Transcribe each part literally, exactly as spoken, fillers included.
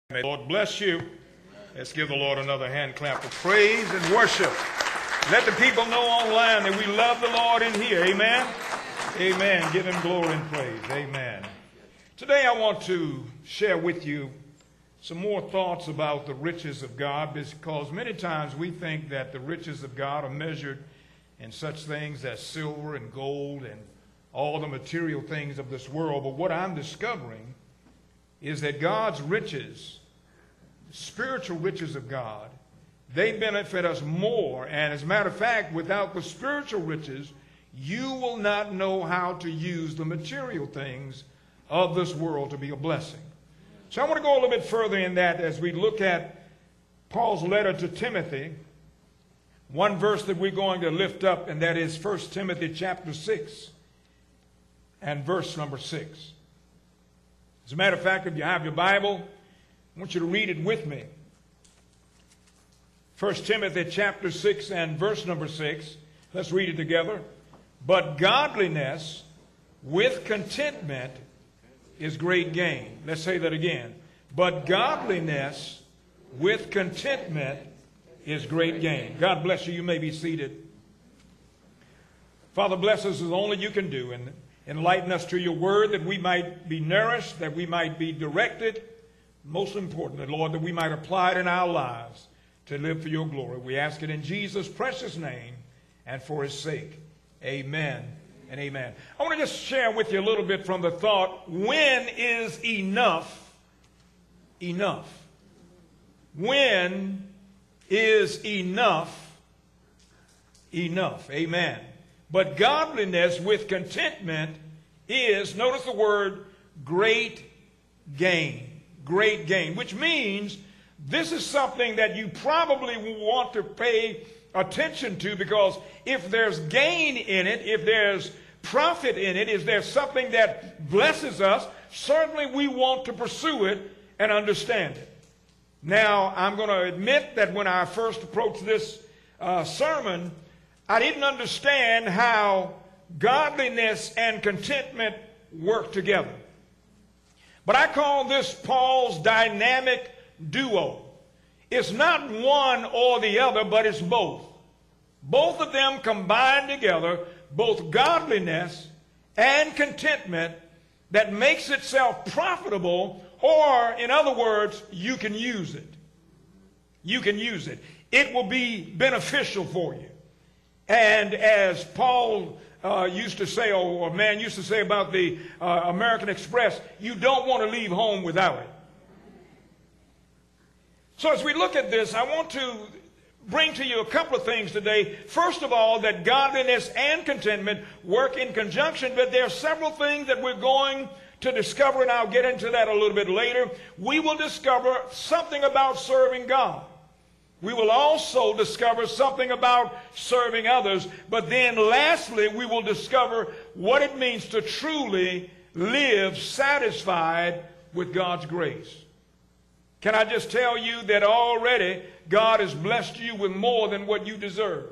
May the Lord bless you. Let's give the Lord another hand clap of praise and worship. Let the people know online that we love the Lord in here. Amen. Amen. Give him glory and praise. Amen. Today I want to share with you some more thoughts about the riches of God, because many times we think that the riches of God are measured in such things as silver and gold and all the material things of this world. But what I'm discovering is that God's riches, spiritual riches of God, they benefit us more. And as a matter of fact, without the spiritual riches, you will not know how to use the material things of this world to be a blessing. So I want to go a little bit further in that as we look at Paul's letter to Timothy. One verse that we're going to lift up, and that is First Timothy chapter six and verse number six. As a matter of fact, if you have your Bible, I want you to read it with me. First Timothy chapter six and verse number six. Let's read it together. But godliness with contentment is great gain. Let's say that again. But godliness with contentment is great gain. God bless you. You may be seated. Father, bless us as only you can do, and enlighten us to your word, that we might be nourished, that we might be directed. Most importantly, Lord, that we might apply it in our lives to live for your glory. We ask it in Jesus' precious name and for his sake. Amen and amen. I want to just share with you a little bit from the thought, when is enough enough? When is enough enough? Amen. But godliness with contentment is, notice the word, great gain. Great gain, which means this is something that you probably want to pay attention to, because if there's gain in it, if there's profit in it, if there's something that blesses us, certainly we want to pursue it and understand it. Now, I'm going to admit that when I first approached this uh, sermon, I didn't understand how godliness and contentment work together. But I call this Paul's dynamic duo. It's not one or the other, but it's both. Both of them combined together, both godliness and contentment, that makes itself profitable, or in other words, you can use it. You can use it. It will be beneficial for you. And as Paul uh, used to say, or a man used to say about the uh, American Express, you don't want to leave home without it. So as we look at this, I want to bring to you a couple of things today. First of all, that godliness and contentment work in conjunction, but there are several things that we're going to discover, and I'll get into that a little bit later. We will discover something about serving God. We will also discover something about serving others. But then lastly, we will discover what it means to truly live satisfied with God's grace. Can I just tell you that already God has blessed you with more than what you deserve?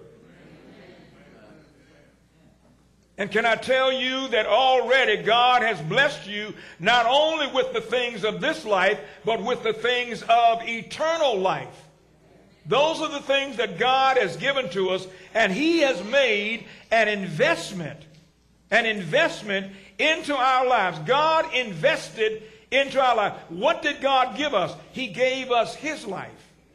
And can I tell you that already God has blessed you not only with the things of this life, but with the things of eternal life. Those are the things that God has given to us, and he has made an investment, an investment into our lives. God invested into our life. What did God give us? He gave us his life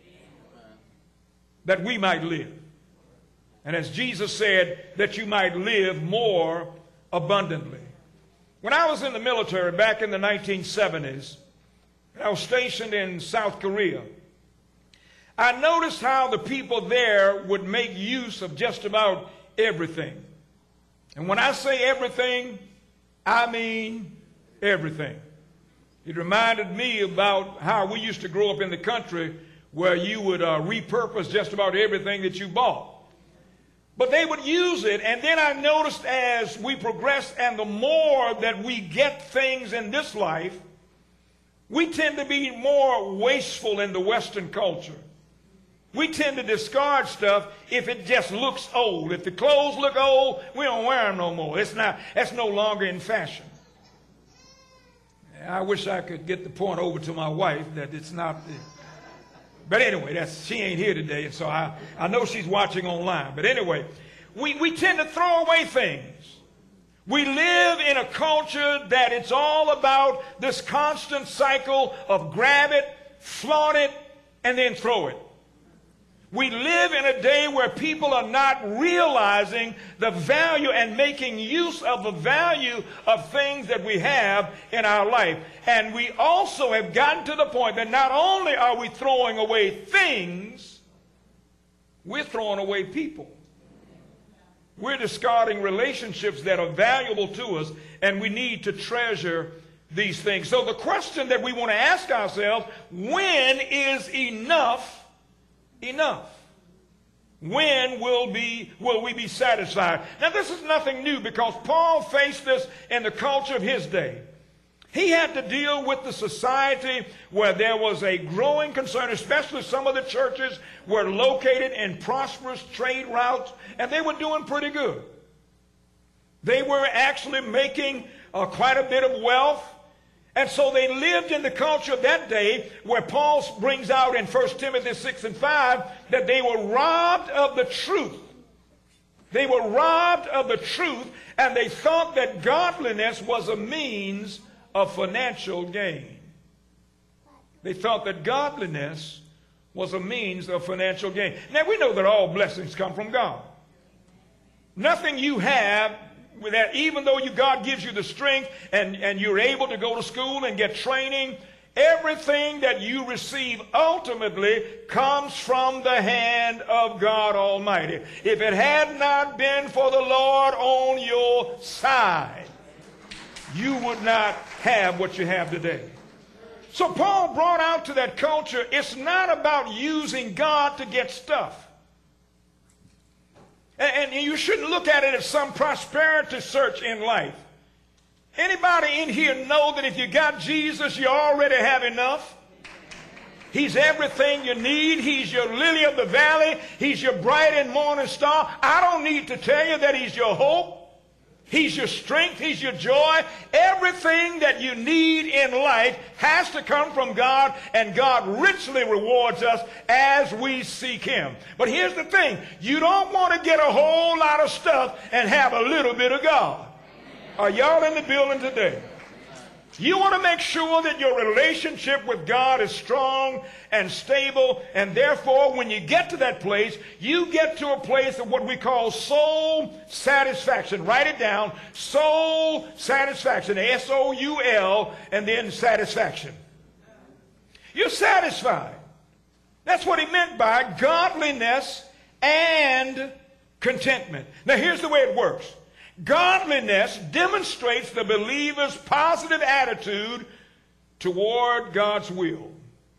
that we might live. And as Jesus said, that you might live more abundantly. When I was in the military back in the nineteen seventies, I was stationed in South Korea. I noticed how the people there would make use of just about everything. And when I say everything, I mean everything. It reminded me about how we used to grow up in the country, where you would uh, repurpose just about everything that you bought. But they would use it, and then I noticed as we progressed, and the more that we get things in this life, we tend to be more wasteful in the Western culture. We tend to discard stuff if it just looks old. If the clothes look old, we don't wear them no more. It's not, that's no longer in fashion. I wish I could get the point over to my wife that it's not. But anyway, that's, she ain't here today, and so I, I know she's watching online. But anyway, we, we tend to throw away things. We live in a culture that it's all about this constant cycle of grab it, flaunt it, and then throw it. We live in a day where people are not realizing the value and making use of the value of things that we have in our life. And we also have gotten to the point that not only are we throwing away things, we're throwing away people. We're discarding relationships that are valuable to us, and we need to treasure these things. So the question that we want to ask ourselves, when is enough enough? When will be will we be satisfied? Now this is nothing new, because Paul faced this in the culture of his day. He had to deal with the society where there was a growing concern, especially some of the churches were located in prosperous trade routes, and they were doing pretty good. They were actually making uh, quite a bit of wealth. And so they lived in the culture of that day, where Paul brings out in First Timothy six and five that they were robbed of the truth. They were robbed of the truth, and they thought that godliness was a means of financial gain. They thought that godliness was a means of financial gain. Now we know that all blessings come from God. Nothing you have, that even though you, God gives you the strength and, and you're able to go to school and get training, everything that you receive ultimately comes from the hand of God Almighty. If it had not been for the Lord on your side, you would not have what you have today. So Paul brought out to that culture, it's not about using God to get stuff. And, and you shouldn't look at it as some prosperity search in life. Anybody in here know that if you got Jesus, you already have enough? He's everything you need. He's your lily of the valley. He's your bright and morning star. I don't need to tell you that he's your hope. He's your strength. He's your joy. Everything that you need in life has to come from God, and God richly rewards us as we seek him. But here's the thing. You don't want to get a whole lot of stuff and have a little bit of God. Are y'all in the building today? You want to make sure that your relationship with God is strong and stable, and therefore when you get to that place, you get to a place of what we call soul satisfaction. Write it down. Soul satisfaction. S O U L and then satisfaction. You're satisfied. That's what he meant by godliness and contentment. Now here's the way it works. Godliness demonstrates the believer's positive attitude toward God's will.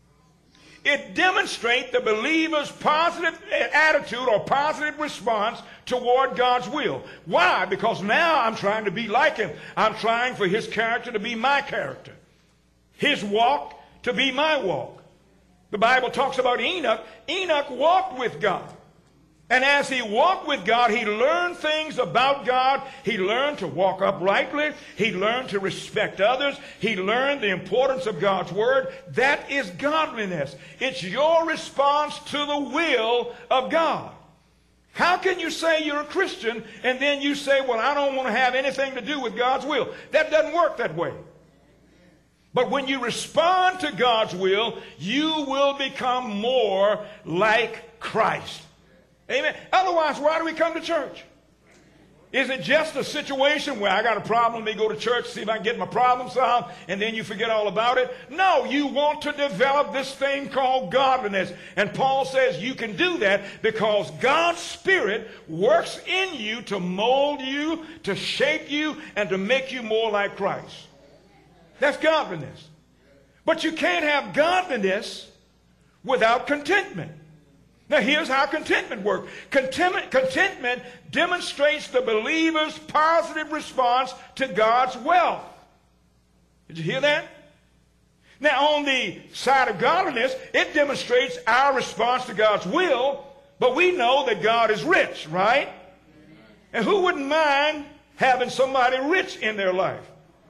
It demonstrates the believer's positive attitude or positive response toward God's will. Why? Because now I'm trying to be like him. I'm trying for his character to be my character. His walk to be my walk. The Bible talks about Enoch. Enoch walked with God. And as he walked with God, he learned things about God. He learned to walk uprightly. He learned to respect others. He learned the importance of God's word. That is godliness. It's your response to the will of God. How can you say you're a Christian and then you say, well, I don't want to have anything to do with God's will? That doesn't work that way. But when you respond to God's will, you will become more like Christ. Amen. Otherwise, why do we come to church? Is it just a situation where I got a problem, let me go to church, see if I can get my problem solved, and then you forget all about it? No, you want to develop this thing called godliness. And Paul says you can do that because God's Spirit works in you to mold you, to shape you, and to make you more like Christ. That's godliness. But you can't have godliness without contentment. Now here's how contentment works. Contentment, contentment demonstrates the believer's positive response to God's wealth. Did you hear that? Now on the side of godliness, it demonstrates our response to God's will, but we know that God is rich, right? And who wouldn't mind having somebody rich in their life?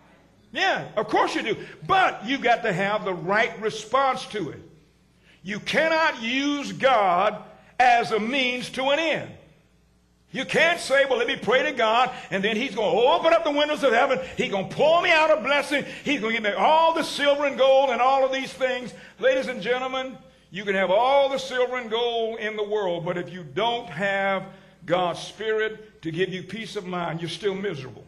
Yeah, of course you do. But you got to have the right response to it. You cannot use God as a means to an end. You can't say, well, let me pray to God, and then he's going to open up the windows of heaven. He's going to pour me out a blessing. He's going to give me all the silver and gold and all of these things. Ladies and gentlemen, you can have all the silver and gold in the world, but if you don't have God's Spirit to give you peace of mind, you're still miserable.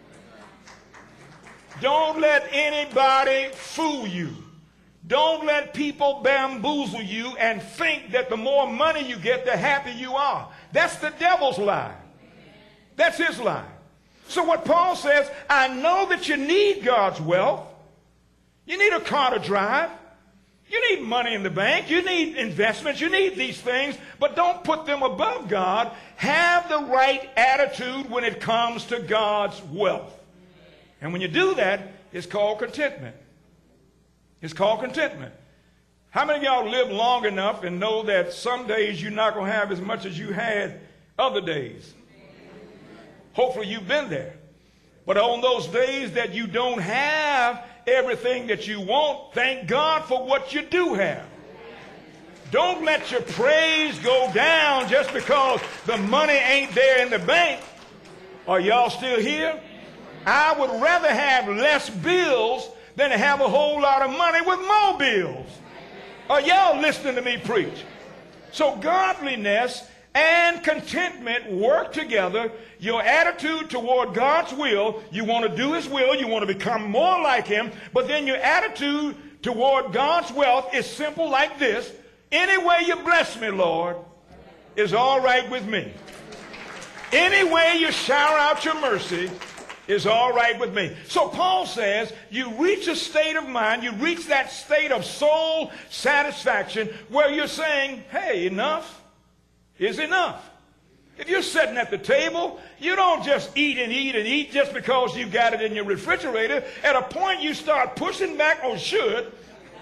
Don't let anybody fool you. Don't let people bamboozle you and think that the more money you get, the happier you are. That's the devil's lie. That's his lie. So what Paul says, I know that you need God's wealth. You need a car to drive. You need money in the bank. You need investments. You need these things, but don't put them above God. Have the right attitude when it comes to God's wealth. And when you do that, it's called contentment. It's called contentment. How many of y'all live long enough and know that some days you're not going to have as much as you had other days? Hopefully you've been there. But on those days that you don't have everything that you want, thank God for what you do have. Don't let your praise go down just because the money ain't there in the bank. Are y'all still here? I would rather have less bills than to have a whole lot of money with more bills. Are y'all listening to me preach? So godliness and contentment work together. Your attitude toward God's will, you want to do his will, you want to become more like him, but then your attitude toward God's wealth is simple like this: any way you bless me, Lord, is all right with me. Any way you shower out your mercy is all right with me. So Paul says you reach a state of mind, you reach that state of soul satisfaction where you're saying, hey, enough is enough. If you're sitting at the table, you don't just eat and eat and eat just because you got it in your refrigerator. At a point you start pushing back, or should.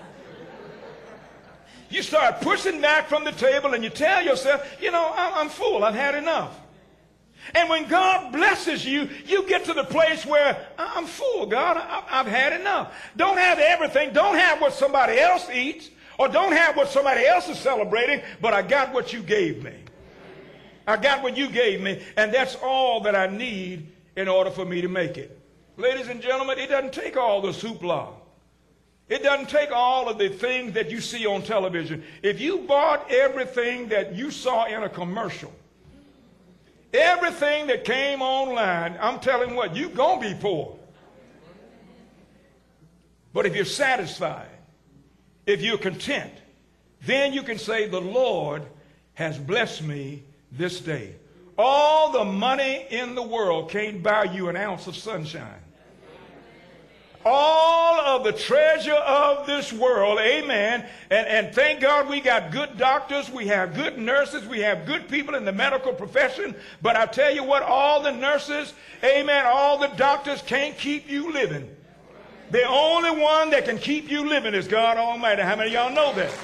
You start pushing back from the table and you tell yourself, you know, I'm full, I've had enough. And when God blesses you, you get to the place where I'm full, God, I've had enough. Don't have everything. Don't have what somebody else eats, or don't have what somebody else is celebrating, but I got what you gave me. I got what you gave me, and that's all that I need in order for me to make it. Ladies and gentlemen, it doesn't take all the hoopla. It doesn't take all of the things that you see on television. If you bought everything that you saw in a commercial, everything that came online, I'm telling you what, you're going to be poor. But if you're satisfied, if you're content, then you can say, the Lord has blessed me this day. All the money in the world can't buy you an ounce of sunshine. All of the treasure of this world, amen, and, and thank God we got good doctors, we have good nurses, we have good people in the medical profession, but I tell you what, all the nurses, amen, all the doctors can't keep you living. The only one that can keep you living is God Almighty. How many of y'all know that?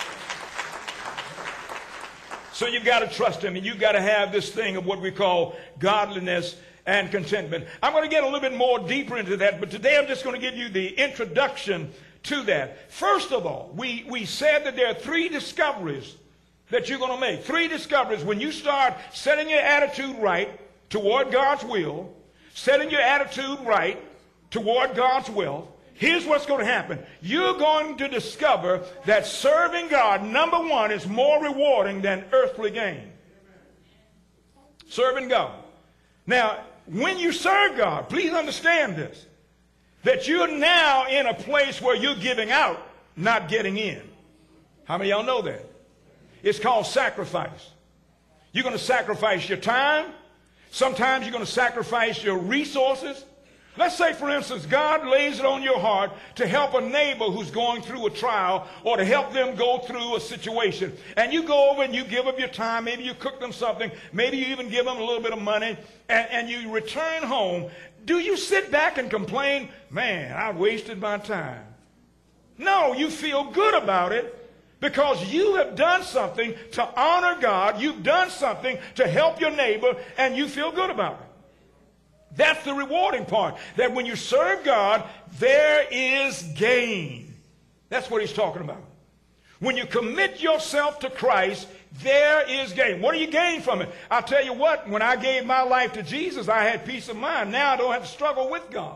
So you've got to trust him, and you've got to have this thing of what we call godliness and contentment. I'm going to get a little bit more deeper into that, but today I'm just going to give you the introduction to that. First of all, we, we said that there are three discoveries that you're going to make. Three discoveries. When you start setting your attitude right toward God's will, setting your attitude right toward God's will, here's what's going to happen. You're going to discover that serving God, number one, is more rewarding than earthly gain. Serving God. Now, when you serve God, please understand this, that you're now in a place where you're giving out, not getting in. How many of y'all know that? It's called sacrifice. You're going to sacrifice your time. Sometimes you're going to sacrifice your resources. Let's say, for instance, God lays it on your heart to help a neighbor who's going through a trial, or to help them go through a situation. And you go over and you give them your time. Maybe you cook them something. Maybe you even give them a little bit of money. And, and you return home. Do you sit back and complain, man, I wasted my time? No, you feel good about it because you have done something to honor God. You've done something to help your neighbor, and you feel good about it. That's the rewarding part. That when you serve God, there is gain. That's what he's talking about. When you commit yourself to Christ, there is gain. What do you gain from it? I'll tell you what, when I gave my life to Jesus, I had peace of mind. Now I don't have to struggle with God.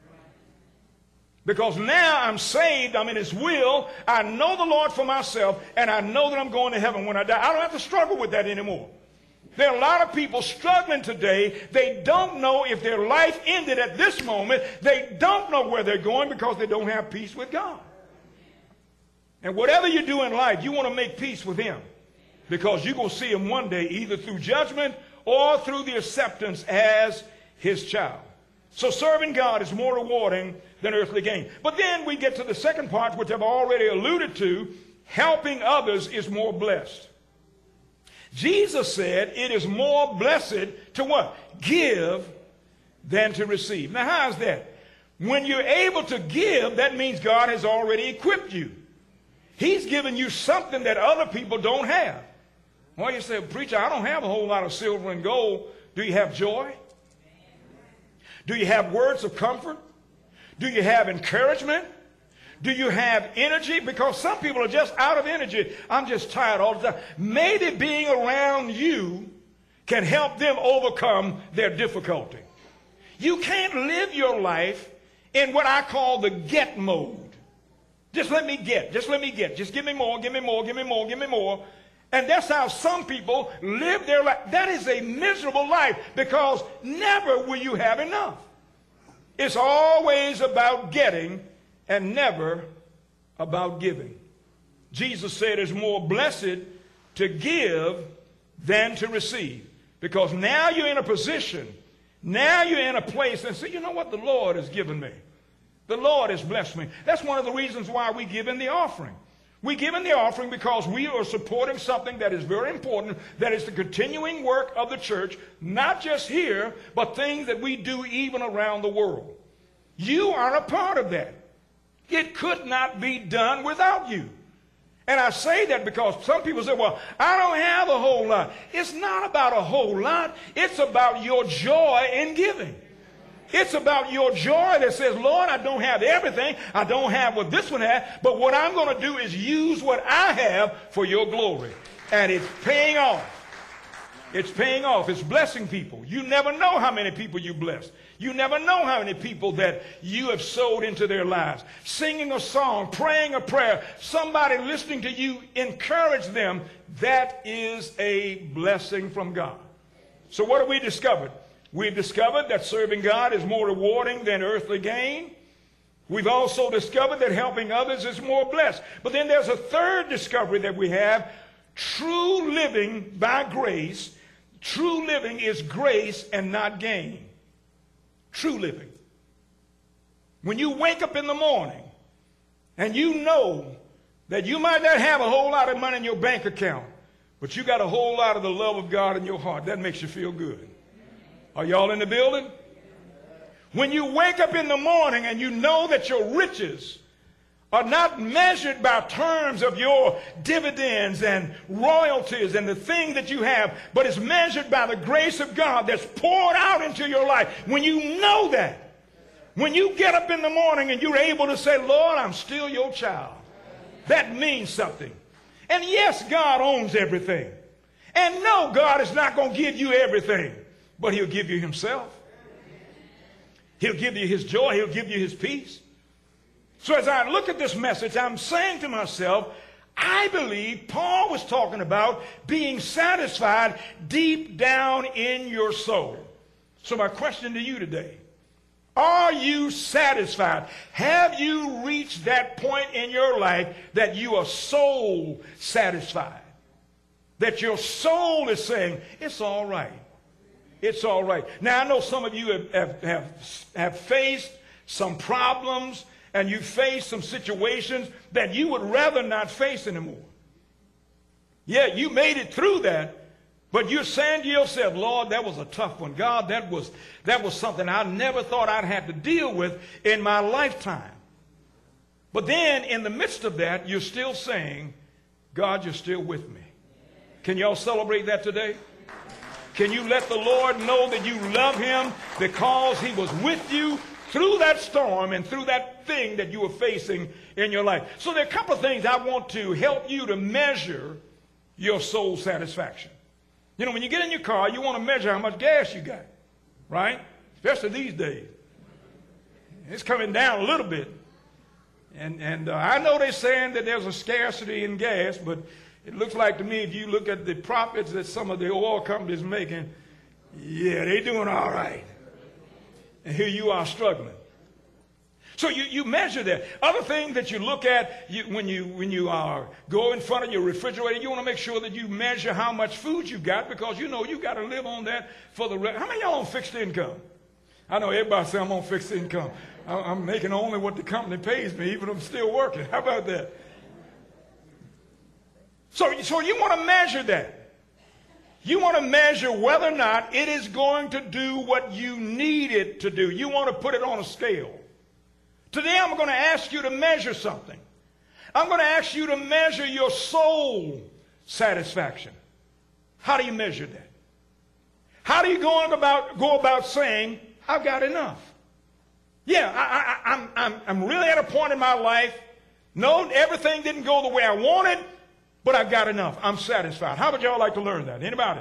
Because now I'm saved, I'm in his will, I know the Lord for myself, and I know that I'm going to heaven when I die. I don't have to struggle with that anymore. There are a lot of people struggling today. They don't know if their life ended at this moment. They don't know where they're going because they don't have peace with God. And whatever you do in life, you want to make peace with him, because you're going to see him one day, either through judgment or through the acceptance as his child. So serving God is more rewarding than earthly gain. But then we get to the second part, which I've already alluded to. Helping others is more blessed. Jesus said it is more blessed to what? Give than to receive. Now, how is that? When you're able to give, that means God has already equipped you. He's given you something that other people don't have. Well, you say, preacher, I don't have a whole lot of silver and gold. Do you have joy? Do you have words of comfort? Do you have encouragement? Do you have energy? Because some people are just out of energy. I'm just tired all the time. Maybe being around you can help them overcome their difficulty. You can't live your life in what I call the get mode. Just let me get, just let me get, just give me more, give me more, give me more, give me more. And that's how some people live their life. That is a miserable life, because never will you have enough. It's always about getting and never about giving. Jesus said it's more blessed to give than to receive, because now you're in a position, now you're in a place and say, you know what, the Lord has given me. The Lord has blessed me. That's one of the reasons why we give in the offering. We give in the offering because we are supporting something that is very important, that is the continuing work of the church, not just here, but things that we do even around the world. You are a part of that. It could not be done without you. And I say that because some people say, well, I don't have a whole lot. It's not about a whole lot. It's about your joy in giving. It's about your joy that says, Lord, I don't have everything. I don't have what this one has. But what I'm going to do is use what I have for your glory. And it's paying off. It's paying off. It's blessing people. You never know how many people you bless. You never know how many people that you have sowed into their lives. Singing a song, praying a prayer, somebody listening to you, encourage them. That is a blessing from God. So what have we discovered? We've discovered that serving God is more rewarding than earthly gain. We've also discovered that helping others is more blessed. But then there's a third discovery that we have. True living by grace. True living is grace and not gain. True living. When you wake up in the morning and you know that you might not have a whole lot of money in your bank account, but you got a whole lot of the love of God in your heart, that makes you feel good. Are y'all in the building? When you wake up in the morning and you know that your riches are not measured by terms of your dividends and royalties and the thing that you have, but it's measured by the grace of God that's poured out into your life. When you know that, when you get up in the morning and you're able to say, Lord, I'm still your child, that means something. And yes, God owns everything. And no, God is not going to give you everything. But he'll give you himself. He'll give you his joy. He'll give you his peace. So as I look at this message, I'm saying to myself, I believe Paul was talking about being satisfied deep down in your soul. So my question to you today, are you satisfied? Have you reached that point in your life that you are soul satisfied? That your soul is saying, it's all right. It's all right. Now, I know some of you have, have, have, have faced some problems and you faced some situations that you would rather not face anymore. Yeah, you made it through that, but you're saying to yourself, Lord, that was a tough one. God, that was, that was something I never thought I'd have to deal with in my lifetime. But then in the midst of that, you're still saying, God, you're still with me. Can y'all celebrate that today? Can you let the Lord know that you love him because he was with you through that storm and through that thing that you were facing in your life? So there are a couple of things I want to help you to measure your soul satisfaction. You know, when you get in your car, you want to measure how much gas you got, right? Especially these days. It's coming down a little bit. And, and uh, I know they're saying that there's a scarcity in gas, but it looks like to me, if you look at the profits that some of the oil companies are making, yeah, they're doing all right. And here you are struggling. So you, you measure that. Other thing that you look at you, when you when you are go in front of your refrigerator, you want to make sure that you measure how much food you got, because you know you got to live on that for the rest. How many of y'all on fixed income? I know everybody say I'm on fixed income. I'm making only what the company pays me, even if I'm still working. How about that? So, so you want to measure that. You want to measure whether or not it is going to do what you need it to do. You want to put it on a scale. Today I'm going to ask you to measure something. I'm going to ask you to measure your soul satisfaction. How do you measure that? How do you go about, go about saying, I've got enough? Yeah, I, I, I'm, I'm, I'm really at a point in my life. No, everything didn't go the way I wanted, but I've got enough. I'm satisfied. How would y'all like to learn that? Anybody?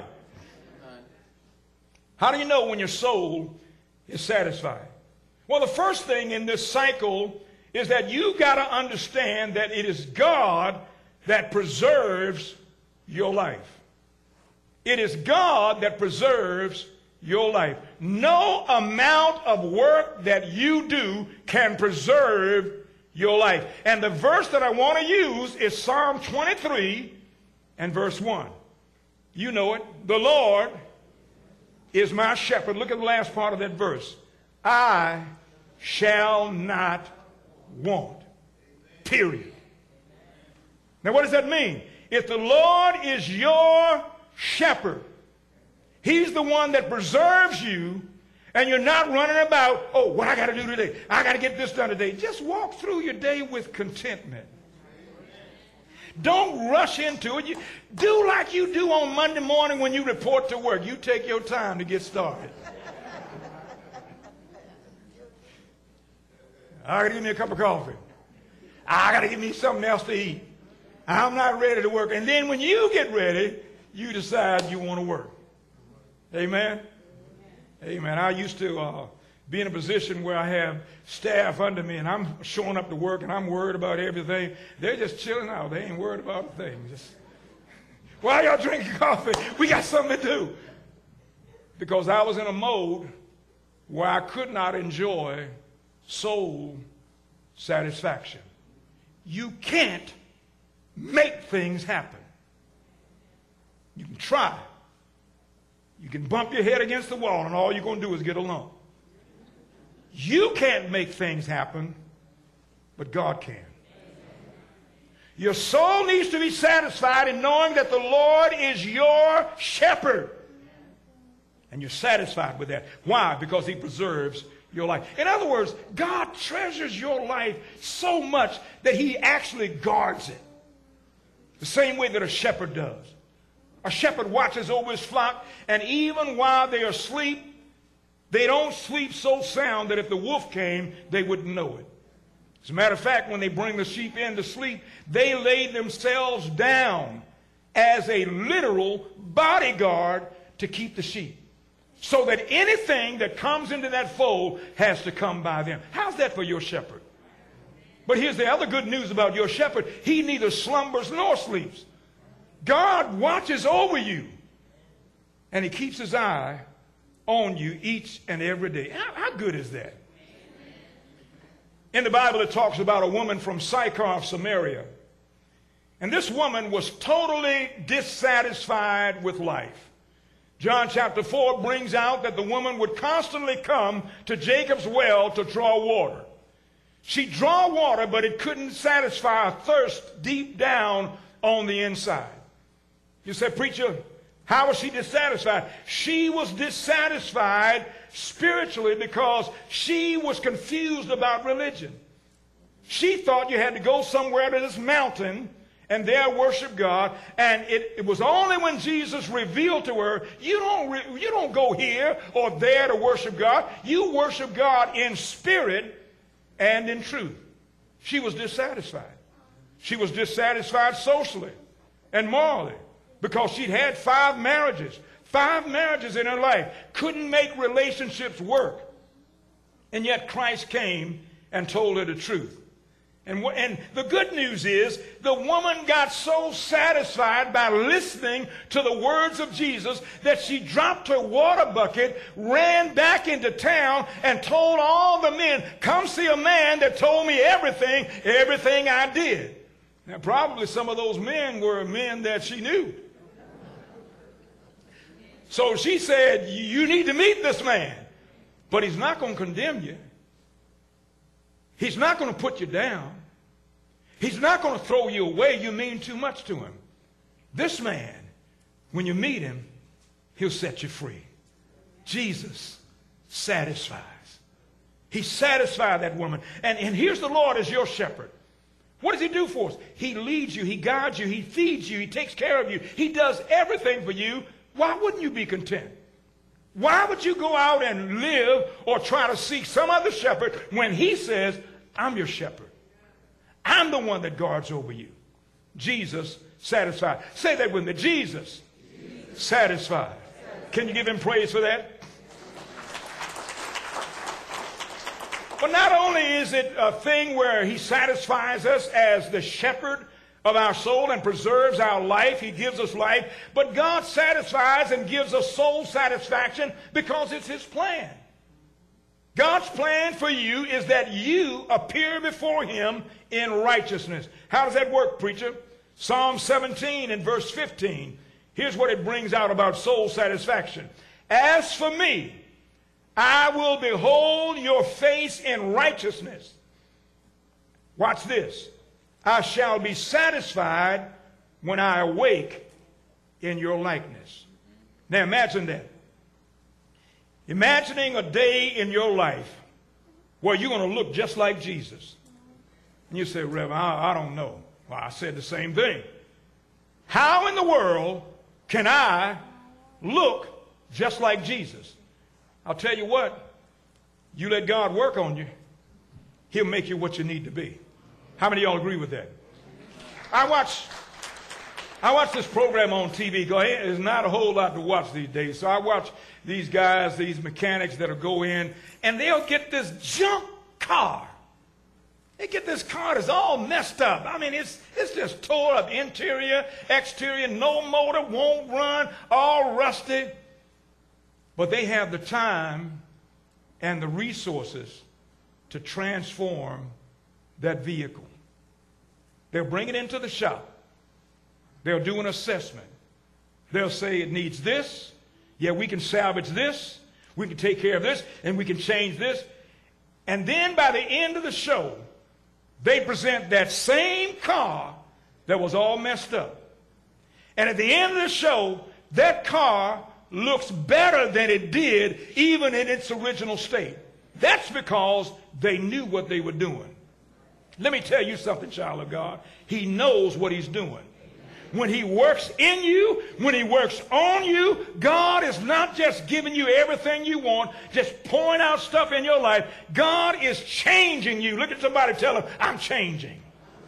How do you know when your soul is satisfied? Well, the first thing in this cycle is that you've got to understand that it is God that preserves your life. It is God that preserves your life. No amount of work that you do can preserve your life. And the verse that I want to use is Psalm twenty-three and verse one. You know it. The Lord is my shepherd. Look at the last part of that verse. I shall not want. Period. Now what does that mean? If the Lord is your shepherd, he's the one that preserves you, and you're not running about, oh, what I got to do today? I got to get this done today. Just walk through your day with contentment. Don't rush into it. You, do like you do on Monday morning when you report to work. You take your time to get started. I got to give me a cup of coffee. I got to give me something else to eat. I'm not ready to work. And then when you get ready, you decide you want to work. Amen? Amen. I used to uh, be in a position where I have staff under me, and I'm showing up to work, and I'm worried about everything. They're just chilling out. They ain't worried about a thing. Just, why y'all drinking coffee? We got something to do. Because I was in a mode where I could not enjoy soul satisfaction. You can't make things happen. You can try. You can bump your head against the wall, and all you're going to do is get along. You can't make things happen, but God can. Your soul needs to be satisfied in knowing that the Lord is your shepherd. And you're satisfied with that. Why? Because he preserves your life. In other words, God treasures your life so much that he actually guards it. The same way that a shepherd does. A shepherd watches over his flock, and even while they are asleep, they don't sleep so sound that if the wolf came, they wouldn't know it. As a matter of fact, when they bring the sheep in to sleep, they lay themselves down as a literal bodyguard to keep the sheep, so that anything that comes into that fold has to come by them. How's that for your shepherd? But here's the other good news about your shepherd. He neither slumbers nor sleeps. God watches over you, and he keeps his eye on you each and every day. How, how good is that? In the Bible, it talks about a woman from Sychar of Samaria. And this woman was totally dissatisfied with life. John chapter four brings out that the woman would constantly come to Jacob's well to draw water. She'd draw water, but it couldn't satisfy her thirst deep down on the inside. You said, preacher, how was she dissatisfied? She was dissatisfied spiritually because she was confused about religion. She thought you had to go somewhere to this mountain and there worship God. And it, it was only when Jesus revealed to her, you don't, re, you don't go here or there to worship God. You worship God in spirit and in truth. She was dissatisfied. She was dissatisfied socially and morally because she'd had five marriages. Five marriages in her life. Couldn't make relationships work. And yet Christ came and told her the truth. And, and the good news is the woman got so satisfied by listening to the words of Jesus that she dropped her water bucket, ran back into town, and told all the men, come see a man that told me everything, everything I did. Now, probably some of those men were men that she knew. So she said, you need to meet this man. But he's not going to condemn you. He's not going to put you down. He's not going to throw you away. You mean too much to him. This man, when you meet him, he'll set you free. Jesus satisfies. He satisfied that woman. And, and here's the Lord as your shepherd. What does he do for us? He leads you. He guides you. He feeds you. He takes care of you. He does everything for you. Why wouldn't you be content? Why would you go out and live or try to seek some other shepherd when he says, I'm your shepherd. I'm the one that guards over you. Jesus satisfied. Say that with me. Jesus, Jesus. Satisfied. Satisfied. Can you give him praise for that? But not only is it a thing where he satisfies us as the shepherd of our soul and preserves our life. He gives us life. But God satisfies and gives us soul satisfaction because it's his plan. God's plan for you is that you appear before him in righteousness. How does that work, preacher? Psalm seventeen and verse fifteen. Here's what it brings out about soul satisfaction. As for me, I will behold your face in righteousness. Watch this. I shall be satisfied when I awake in your likeness. Now imagine that. Imagining a day in your life where you're going to look just like Jesus. And you say, Reverend, I, I don't know. Well, I said the same thing. How in the world can I look just like Jesus? I'll tell you what. You let God work on you, he'll make you what you need to be. How many of y'all agree with that? I watch, I watch this program on T V. Go ahead. There's not a whole lot to watch these days. So I watch these guys, these mechanics that'll go in, and they'll get this junk car. They get this car that's all messed up. I mean, it's, it's just tore up, interior, exterior, no motor, won't run, all rusty. But they have the time and the resources to transform that vehicle. They'll bring it into the shop. They'll do an assessment. They'll say it needs this. Yeah, we can salvage this. We can take care of this. And we can change this. And then by the end of the show, they present that same car that was all messed up. And at the end of the show, that car looks better than it did even in its original state. That's because they knew what they were doing. Let me tell you something, child of God. He knows what he's doing. When he works in you, when he works on you, God is not just giving you everything you want, just pouring out stuff in your life. God is changing you. Look at somebody, tell them, I'm changing.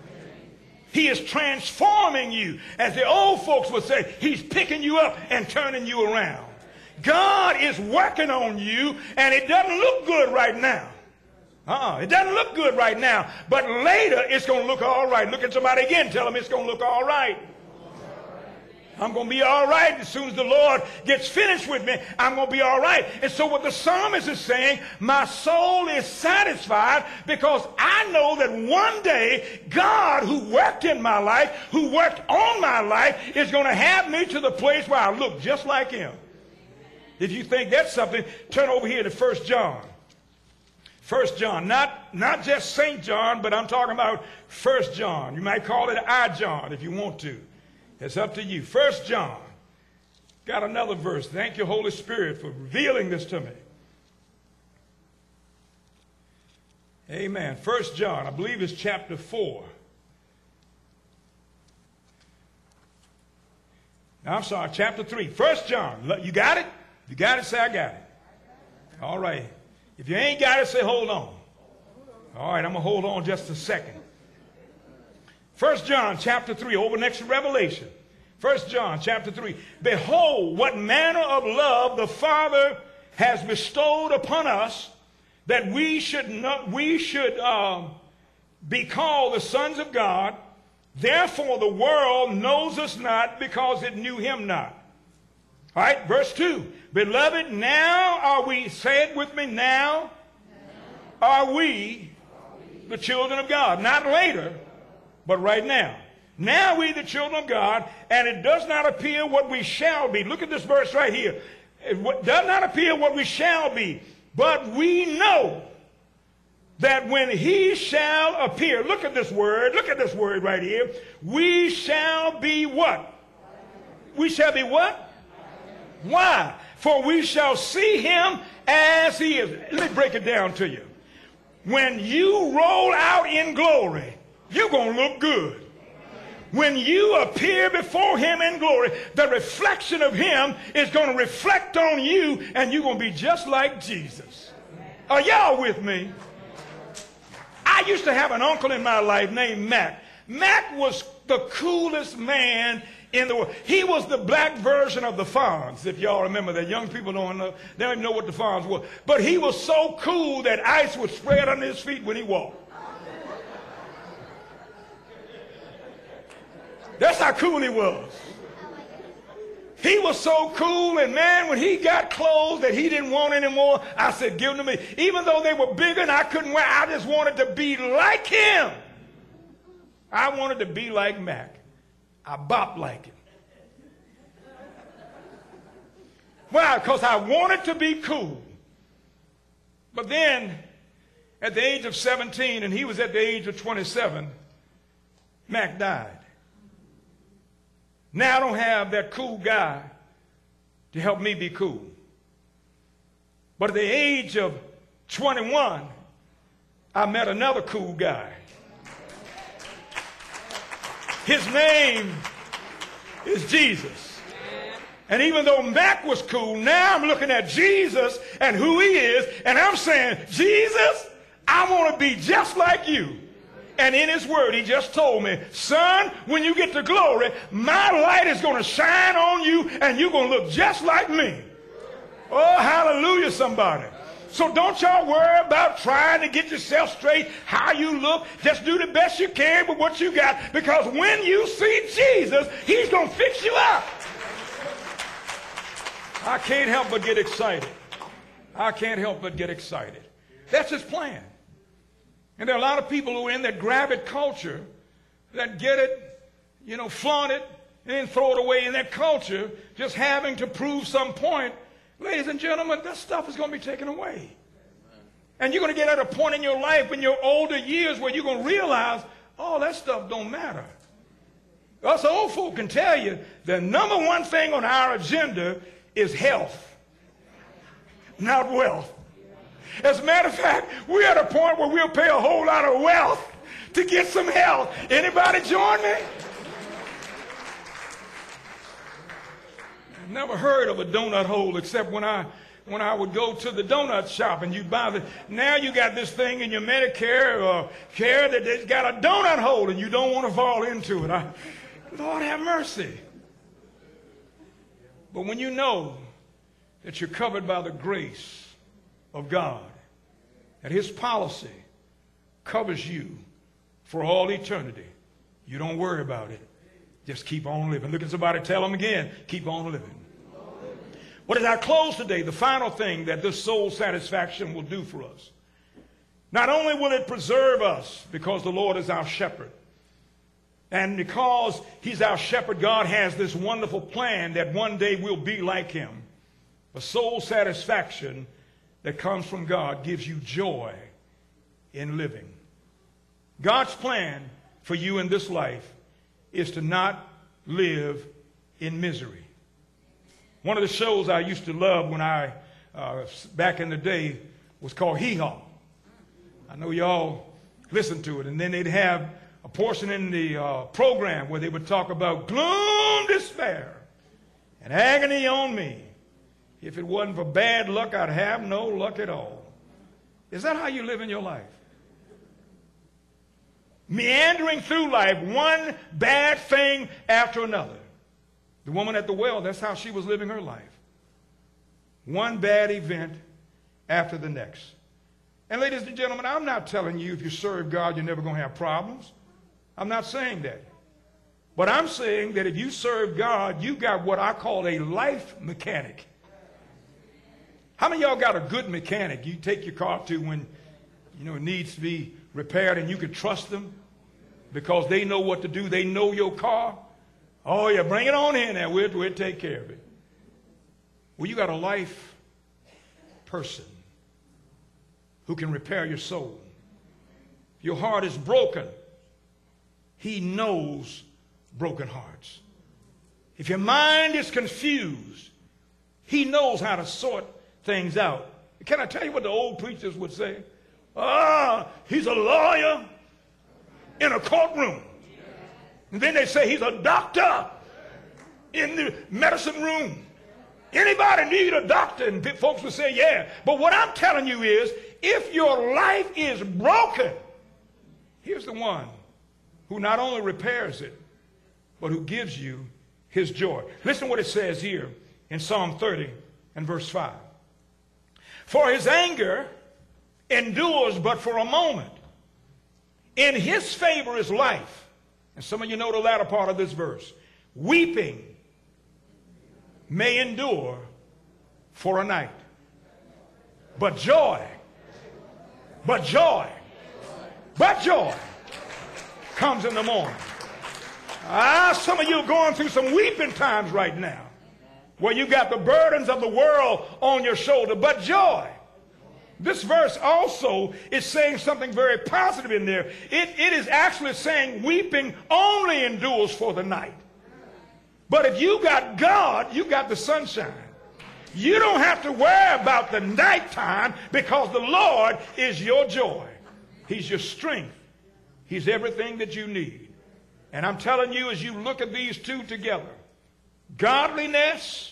He is transforming you. As the old folks would say, he's picking you up and turning you around. God is working on you, and it doesn't look good right now. Uh-uh. It doesn't look good right now, but later it's going to look all right. Look at somebody again. Tell them it's going to look all right. I'm going to be all right as soon as the Lord gets finished with me. I'm going to be all right. And so what the psalmist is saying, my soul is satisfied because I know that one day God who worked in my life, who worked on my life, is going to have me to the place where I look just like him. If you think that's something, turn over here to First John. First John, not, not just Saint John, but I'm talking about First John. You might call it I John if you want to. It's up to you. First John. Got another verse. Thank you, Holy Spirit, for revealing this to me. Amen. First John, I believe it's chapter four. I'm sorry, chapter three. First John. You got it? You got it? Say, I got it. All right. If you ain't got it, say, hold on. All right, I'm going to hold on just a second. First John chapter three, over next to Revelation. First John chapter three. Behold, what manner of love the Father has bestowed upon us, that we should not, we should um, be called the sons of God. Therefore the world knows us not, because it knew him not. All right, verse two. Beloved, now are we, say it with me, now are we the children of God. Not later, but right now. Now we the children of God, and it does not appear what we shall be. Look at this verse right here. It does not appear what we shall be, but we know that when he shall appear, look at this word, look at this word right here, we shall be what? We shall be what? Why? For we shall see him as he is. Let me break it down to you. When you roll out in glory, you're going to look good. When you appear before him in glory, the reflection of him is going to reflect on you, and you're going to be just like Jesus. Are y'all with me? I used to have an uncle in my life named Mac. Mac was the coolest man in the world. He was the black version of the Fonz, if y'all remember that. Young people don't know, they don't even know what the Fonz was. But he was so cool that ice would spread under his feet when he walked. That's how cool he was. He was so cool, and man, when he got clothes that he didn't want anymore, I said, give them to me. Even though they were bigger and I couldn't wear, I just wanted to be like him. I wanted to be like Mac. I bopped like him. Why? Because I wanted to be cool. But then, at the age of seventeen, and he was at the age of twenty-seven, Mac died. Now I don't have that cool guy to help me be cool. But at the age of twenty-one, I met another cool guy. His name is Jesus. And even though Mac was cool, now I'm looking at Jesus and who he is, and I'm saying, Jesus, I want to be just like you. And in his word, he just told me, son, when you get to glory, my light is going to shine on you, and you're going to look just like me. Oh, hallelujah, somebody. So don't y'all worry about trying to get yourself straight, how you look. Just do the best you can with what you got, because when you see Jesus, he's going to fix you up. I can't help but get excited. I can't help but get excited. That's his plan. And there are a lot of people who are in that grab it culture that get it, you know, flaunt it, and then throw it away in that culture, just having to prove some point. Ladies and gentlemen, that stuff is going to be taken away. And you're going to get at a point in your life in your older years where you're going to realize, oh, that stuff don't matter. Us old folk can tell you the number one thing on our agenda is health, not wealth. As a matter of fact, we're at a point where we'll pay a whole lot of wealth to get some health. Anybody join me? I've never heard of a donut hole except when I when I would go to the donut shop and you'd buy the, now you got this thing in your Medicare or care that it's got a donut hole and you don't want to fall into it. I, Lord have mercy. But when you know that you're covered by the grace of God, that his policy covers you for all eternity, you don't worry about it. Just keep on living. Look at somebody, tell them again, keep on living. What is our close today? The final thing that this soul satisfaction will do for us. Not only will it preserve us because the Lord is our shepherd, and because he's our shepherd, God has this wonderful plan that one day we'll be like him. A soul satisfaction that comes from God gives you joy in living. God's plan for you in this life is to not live in misery. One of the shows I used to love when I, uh, back in the day, was called Hee Haw. I know y'all listened to it. And then they'd have a portion in the uh, program where they would talk about gloom, despair, and agony on me. If it wasn't for bad luck, I'd have no luck at all. Is that how you live in your life? Meandering through life, one bad thing after another. The woman at the well, that's how she was living her life. One bad event after the next. And ladies and gentlemen, I'm not telling you if you serve God, you're never going to have problems. I'm not saying that. But I'm saying that if you serve God, you got what I call a life mechanic. How many of y'all got a good mechanic you take your car to when you know it needs to be repaired and you can trust them because they know what to do? They know your car. Oh, yeah, bring it on in there. We'll, we'll take care of it. Well, you got a life person who can repair your soul. Your heart is broken. He knows broken hearts. If your mind is confused, he knows how to sort things out. Can I tell you what the old preachers would say? Ah, he's a lawyer in a courtroom. And then they say he's a doctor in the medicine room. Anybody need a doctor? And folks would say, yeah. But what I'm telling you is, if your life is broken, here's the one who not only repairs it, but who gives you his joy. Listen to what it says here in Psalm thirty and verse five. For his anger endures but for a moment. In his favor is life. And some of you know the latter part of this verse. Weeping may endure for a night. But joy, but joy, but joy comes in the morning. Ah, some of you are going through some weeping times right now where you got the burdens of the world on your shoulder, but joy. This verse also is saying something very positive in there. It, it is actually saying weeping only endures for the night. But if you got God, you got the sunshine. You don't have to worry about the nighttime because the Lord is your joy. He's your strength. He's everything that you need. And I'm telling you, as you look at these two together, godliness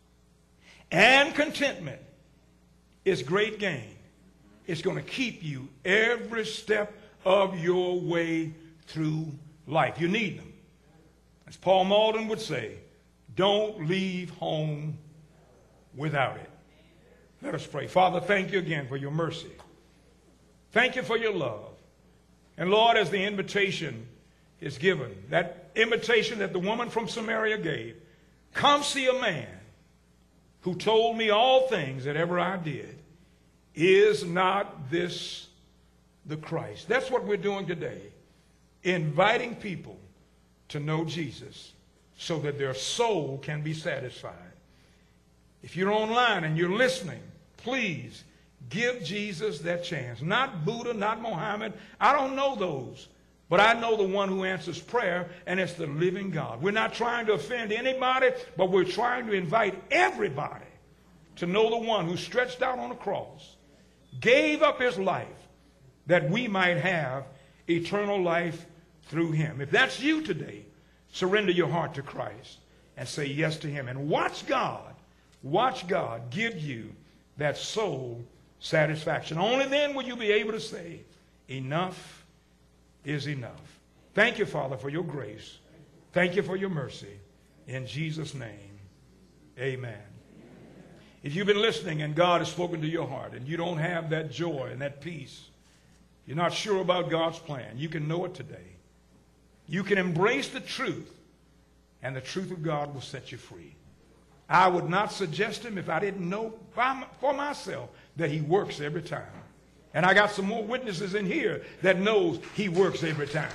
and contentment is great gain. It's going to keep you every step of your way through life. You need them. As Paul Malden would say, don't leave home without it. Let us pray. Father, thank you again for your mercy. Thank you for your love. And Lord, as the invitation is given, that invitation that the woman from Samaria gave, come see a man who told me all things that ever I did. Is not this the Christ? That's what we're doing today. Inviting people to know Jesus so that their soul can be satisfied. If you're online and you're listening, please give Jesus that chance. Not Buddha, not Mohammed. I don't know those. But I know the one who answers prayer, and it's the living God. We're not trying to offend anybody, but we're trying to invite everybody to know the one who stretched out on the cross, gave up his life that we might have eternal life through him. If that's you today, surrender your heart to Christ and say yes to him. And watch God, watch God give you that soul satisfaction. Only then will you be able to say, enough is enough. Thank you, Father, for your grace. Thank you for your mercy. In Jesus' name, amen. If you've been listening and God has spoken to your heart and you don't have that joy and that peace, you're not sure about God's plan, you can know it today. You can embrace the truth, and the truth of God will set you free. I would not suggest him if I didn't know by, for myself that he works every time. And I got some more witnesses in here that knows he works every time.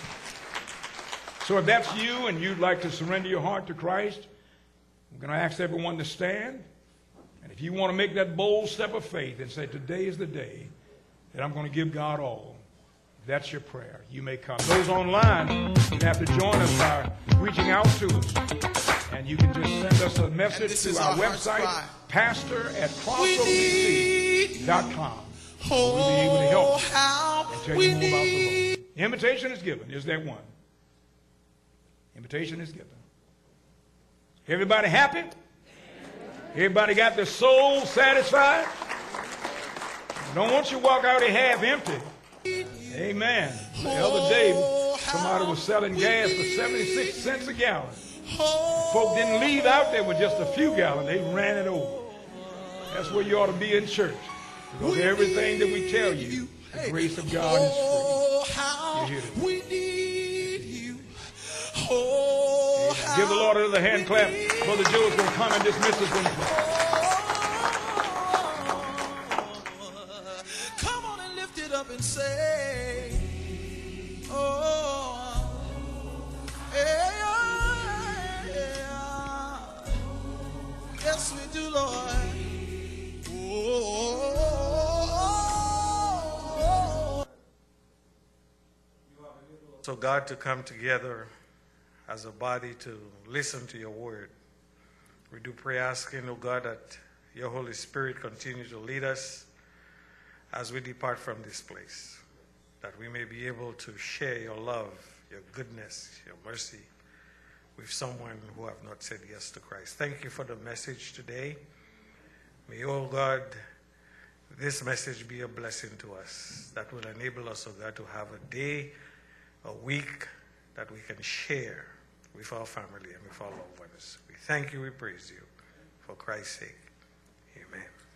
So if that's you and you'd like to surrender your heart to Christ, I'm going to ask everyone to stand. And if you want to make that bold step of faith and say, today is the day that I'm going to give God all, if that's your prayer, you may come. Those online, you have to join us by reaching out to us. And you can just send us a message to our, our website, pastor at crossroads d c dot com. We'll be able to help you and tell you more about the Lord. The invitation is given. Is there one? Invitation is given. Everybody happy? Everybody got their soul satisfied? Don't want you to walk out here half empty. Amen. The other day, somebody was selling gas for seventy-six cents a gallon. Folk didn't leave out there with just a few gallons. They ran it over. That's where you ought to be in church. Because everything that we tell you, the grace of God is free. You hear it. We need you. Oh, give the Lord another hand clap. Brother Joe is going to come and dismiss us. Come on and lift it up and say, oh, yeah, yeah. Yes, we do, Lord. Oh. So God, to come together as a body to listen to your word. We do pray asking, oh God, that your Holy Spirit continue to lead us as we depart from this place, that we may be able to share your love, your goodness, your mercy with someone who have not said yes to Christ. Thank you for the message today. May, oh God, this message be a blessing to us that will enable us, oh God, to have a day, a week that we can share with our family and with our loved ones. We thank you, we praise you. For Christ's sake, amen.